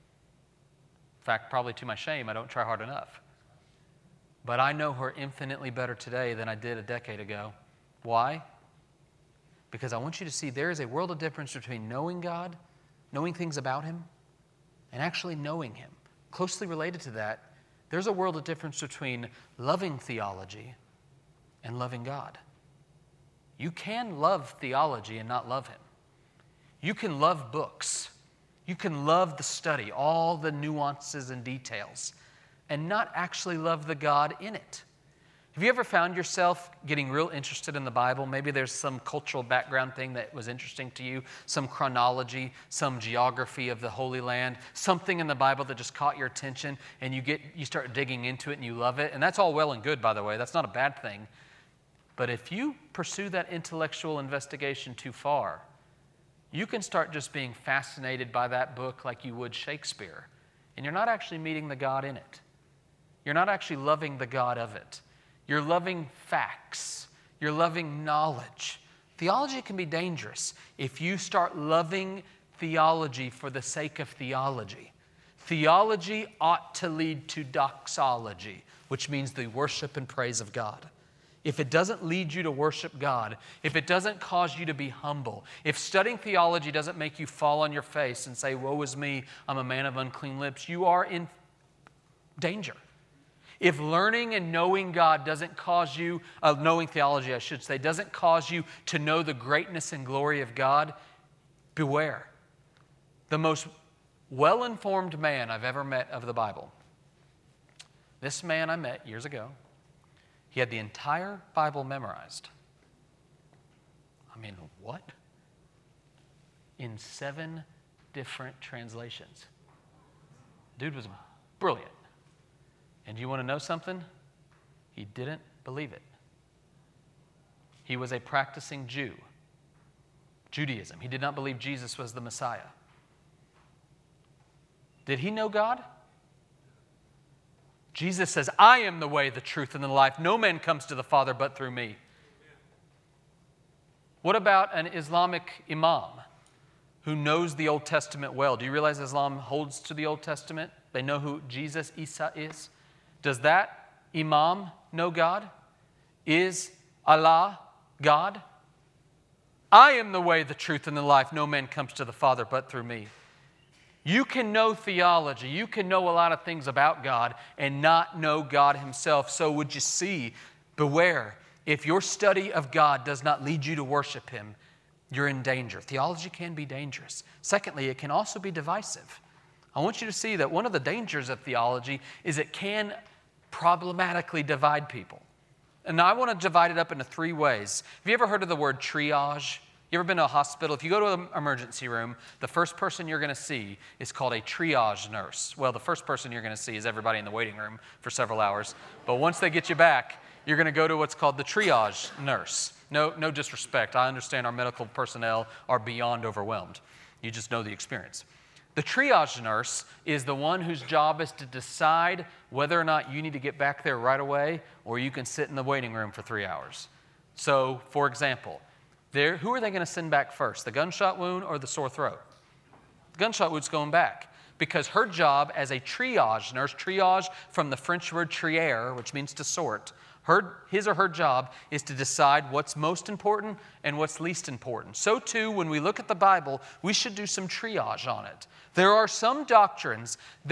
In fact, probably to my shame, I don't try hard enough. But I know her infinitely better today than I did a decade ago. Why? Because I want you to see there is a world of difference between knowing God, knowing things about Him, and actually knowing Him. Closely related to that, there's a world of difference between loving theology and loving God. You can love theology and not love Him. You can love books. You can love the study, all the nuances and details, and not actually love the God in it. Have you ever found yourself getting real interested in the Bible? Maybe there's some cultural background thing that was interesting to you, some chronology, some geography of the Holy Land, something in the Bible that just caught your attention, and you start digging into it and you love it. And that's all well and good, by the way. That's not a bad thing. But if you pursue that intellectual investigation too far, you can start just being fascinated by that book like you would Shakespeare. And you're not actually meeting the God in it. You're not actually loving the God of it. You're loving facts. You're loving knowledge. Theology can be dangerous if you start loving theology for the sake of theology. Theology ought to lead to doxology, which means the worship and praise of God. If it doesn't lead you to worship God, if it doesn't cause you to be humble, if studying theology doesn't make you fall on your face and say, woe is me, I'm a man of unclean lips, you are in danger. If learning and knowing God doesn't cause you, knowing theology I should say, doesn't cause you to know the greatness and glory of God, beware. The most well-informed man I've ever met of the Bible, this man I met years ago, he had the entire Bible memorized. I mean, what? In 7 different translations. Dude was brilliant. And you want to know something? He didn't believe it. He was a practicing Jew. Judaism. He did not believe Jesus was the Messiah. Did he know God? Jesus says, I am the way, the truth, and the life. No man comes to the Father but through me. What about an Islamic imam who knows the Old Testament well? Do you realize Islam holds to the Old Testament? They know who Jesus, Isa, is. Does that imam know God? Is Allah God? I am the way, the truth, and the life. No man comes to the Father but through me. You can know theology. You can know a lot of things about God and not know God Himself. So would you see, beware. If your study of God does not lead you to worship Him, you're in danger. Theology can be dangerous. Secondly, it can also be divisive. I want you to see that one of the dangers of theology is it can problematically divide people. And I want to divide it up into 3 ways. Have you ever heard of the word triage? You ever been to a hospital? If you go to an emergency room, the first person you're going to see is called a triage nurse. Well, the first person you're going to see is everybody in the waiting room for several hours. But once they get you back, you're going to go to what's called the triage nurse. No disrespect. I understand our medical personnel are beyond overwhelmed. You just know the experience. The triage nurse is the one whose job is to decide whether or not you need to get back there right away or you can sit in the waiting room for 3 hours. So, for example, who are they going to send back first, the gunshot wound or the sore throat? The gunshot wound's going back because her job as a triage nurse, triage from the French word trier, which means to sort, his or her job is to decide what's most important and what's least important. So too, when we look at the Bible, we should do some triage on it. There are some doctrines that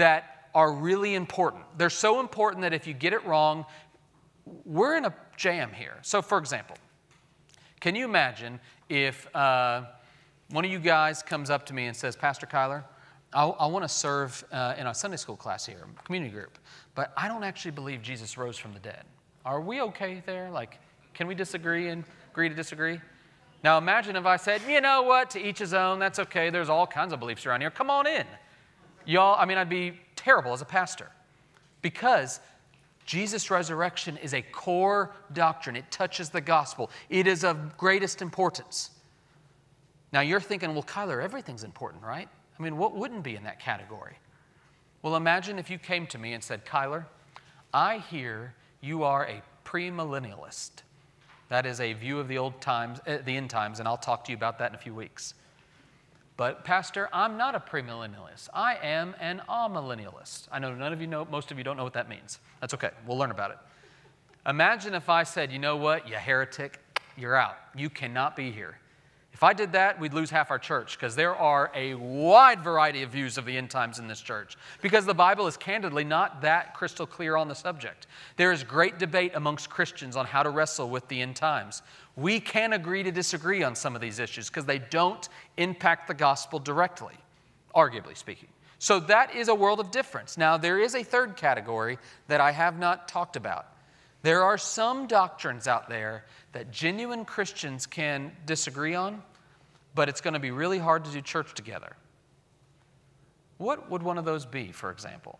are really important. They're so important that if you get it wrong, we're in a jam here. So, for example, can you imagine if one of you guys comes up to me and says, Pastor Kyler, I want to serve in a Sunday school class here, community group, but I don't actually believe Jesus rose from the dead. Are we okay there? Like, can we disagree and agree to disagree? Now, imagine if I said, you know what, to each his own, that's okay. There's all kinds of beliefs around here. Come on in. Y'all, I'd be terrible as a pastor because Jesus' resurrection is a core doctrine. It touches the gospel. It is of greatest importance. Now, you're thinking, well, Kyler, everything's important, right? What wouldn't be in that category? Well, imagine if you came to me and said, Kyler, I hear you are a premillennialist. That is a view of the end times, and I'll talk to you about that in a few weeks. But Pastor, I'm not a premillennialist. I am an amillennialist. I know none of you know, most of you don't know what that means. That's okay. We'll learn about it. Imagine if I said, you know what, you heretic, you're out. You cannot be here. If I did that, we'd lose half our church because there are a wide variety of views of the end times in this church because the Bible is candidly not that crystal clear on the subject. There is great debate amongst Christians on how to wrestle with the end times. We can agree to disagree on some of these issues because they don't impact the gospel directly, arguably speaking. So that is a world of difference. Now, there is a third category that I have not talked about. There are some doctrines out there that genuine Christians can disagree on, but it's going to be really hard to do church together. What would one of those be, for example?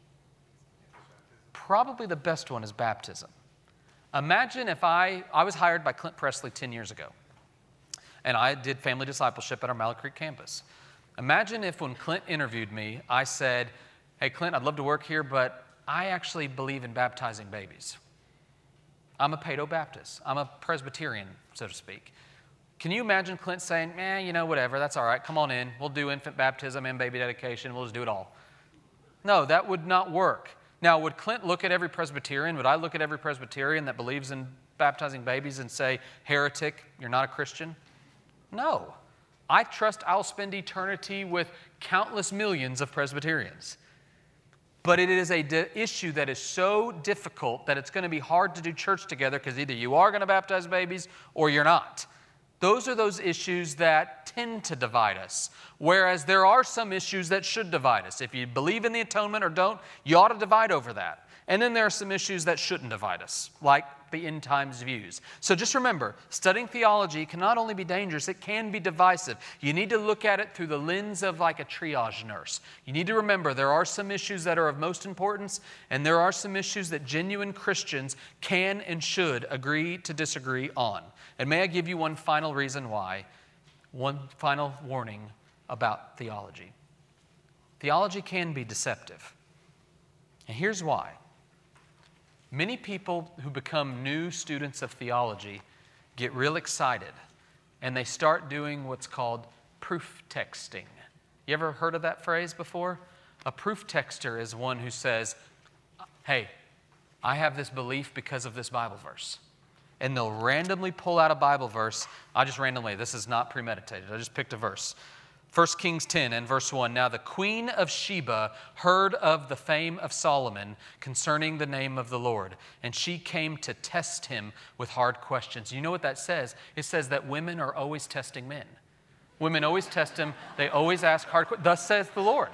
Probably the best one is baptism. Imagine if I was hired by Clint Presley 10 years ago, and I did family discipleship at our Mallet Creek campus. Imagine if when Clint interviewed me, I said, hey, Clint, I'd love to work here, but I actually believe in baptizing babies. I'm a Paedo-Baptist. I'm a Presbyterian, so to speak. Can you imagine Clint saying, whatever, that's all right, come on in. We'll do infant baptism and baby dedication. We'll just do it all. No, that would not work. Now, would Clint look at every Presbyterian? Would I look at every Presbyterian that believes in baptizing babies and say, heretic, you're not a Christian? No. I trust I'll spend eternity with countless millions of Presbyterians. But it is an issue that is so difficult that it's going to be hard to do church together because either you are going to baptize babies or you're not. Those are those issues that tend to divide us, whereas there are some issues that should divide us. If you believe in the atonement or don't, you ought to divide over that. And then there are some issues that shouldn't divide us, like the end times views. So just remember, studying theology can not only be dangerous, it can be divisive. You need to look at it through the lens of like a triage nurse. You need to remember there are some issues that are of most importance, and there are some issues that genuine Christians can and should agree to disagree on. And may I give you one final reason why, one final warning about theology. Theology can be deceptive. And here's why. Many people who become new students of theology get real excited and they start doing what's called proof texting. You ever heard of that phrase before? A proof texter is one who says, hey, I have this belief because of this Bible verse. And they'll randomly pull out a Bible verse. This is not premeditated. I just picked a verse. 1 Kings 10 and verse 1, now the queen of Sheba heard of the fame of Solomon concerning the name of the Lord, and she came to test him with hard questions. You know what that says? It says that women are always testing men. Women always test them. They always ask hard questions. Thus says the Lord.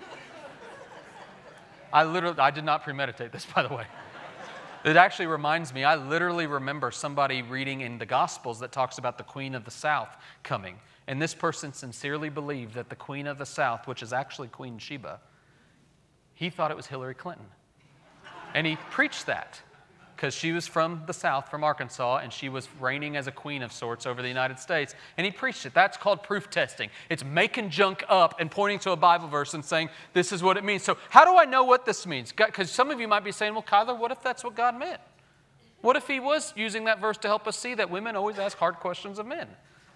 I did not premeditate this, by the way. It actually reminds me, I literally remember somebody reading in the Gospels that talks about the Queen of the South coming. And this person sincerely believed that the Queen of the South, which is actually Queen Sheba, he thought it was Hillary Clinton. And he preached that because she was from the South, from Arkansas, and she was reigning as a queen of sorts over the United States. And he preached it. That's called proof testing. It's making junk up and pointing to a Bible verse and saying, this is what it means. So how do I know what this means? Because some of you might be saying, well, Kyler, what if that's what God meant? What if he was using that verse to help us see that women always ask hard questions of men?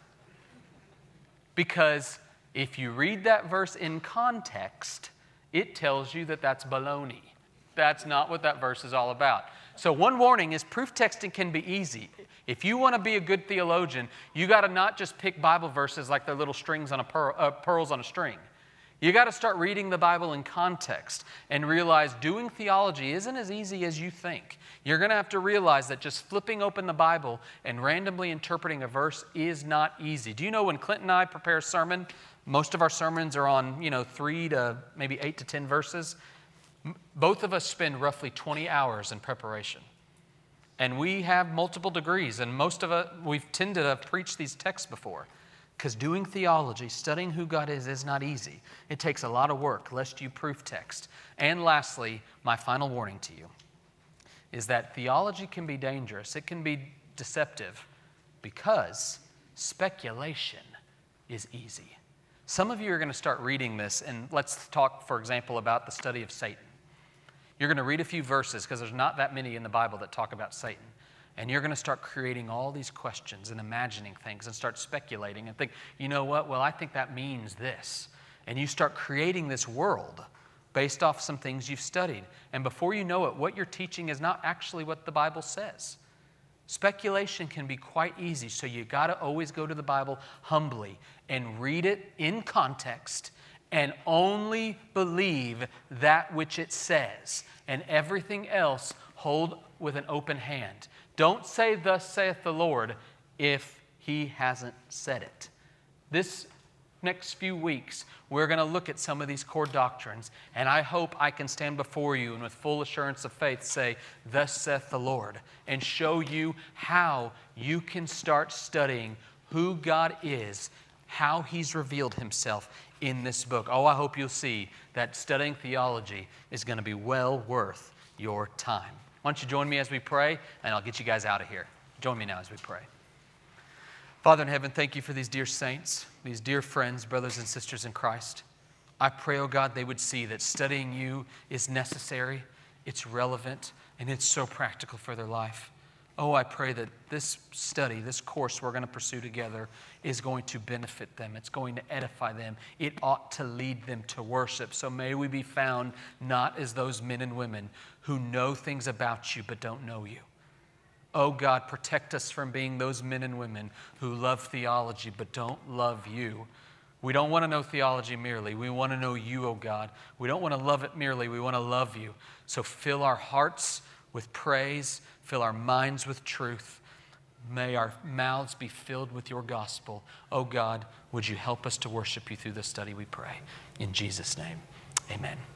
Because if you read that verse in context, it tells you that that's baloney. That's not what that verse is all about. So one warning is proof texting can be easy. If you want to be a good theologian, you got to not just pick Bible verses like they're little strings on pearls on a string. You got to start reading the Bible in context and realize doing theology isn't as easy as you think. You're going to have to realize that just flipping open the Bible and randomly interpreting a verse is not easy. Do you know when Clint and I prepare a sermon, most of our sermons are on, 3 to maybe 8 to 10 verses. Both of us spend roughly 20 hours in preparation. And we have multiple degrees, and most of us, we've tended to have preached these texts before. Because doing theology, studying who God is not easy. It takes a lot of work, lest you proof text. And lastly, my final warning to you is that theology can be dangerous. It can be deceptive because speculation is easy. Some of you are going to start reading this, and let's talk, for example, about the study of Satan. You're going to read a few verses because there's not that many in the Bible that talk about Satan. And you're going to start creating all these questions and imagining things and start speculating and think, you know what, well, I think that means this. And you start creating this world based off some things you've studied. And before you know it, what you're teaching is not actually what the Bible says. Speculation can be quite easy, so you got to always go to the Bible humbly and read it in context and only believe that which it says. And everything else hold with an open hand. Don't say, "Thus saith the Lord," if He hasn't said it. This next few weeks, we're going to look at some of these core doctrines, and I hope I can stand before you and with full assurance of faith say, "Thus saith the Lord," and show you how you can start studying who God is, how He's revealed Himself in this book. Oh, I hope you'll see that studying theology is going to be well worth your time. Why don't you join me as we pray, and I'll get you guys out of here. Join me now as we pray. Father in heaven, thank you for these dear saints, these dear friends, brothers and sisters in Christ. I pray, oh God, they would see that studying you is necessary, it's relevant, and it's so practical for their life. Oh, I pray that this study, this course we're going to pursue together is going to benefit them. It's going to edify them. It ought to lead them to worship. So may we be found not as those men and women who know things about you but don't know you. Oh God, protect us from being those men and women who love theology but don't love you. We don't want to know theology merely. We want to know you, oh God. We don't want to love it merely. We want to love you. So fill our hearts with praise, fill our minds with truth. May our mouths be filled with your gospel. Oh God, would you help us to worship you through this study, we pray. In Jesus' name, amen.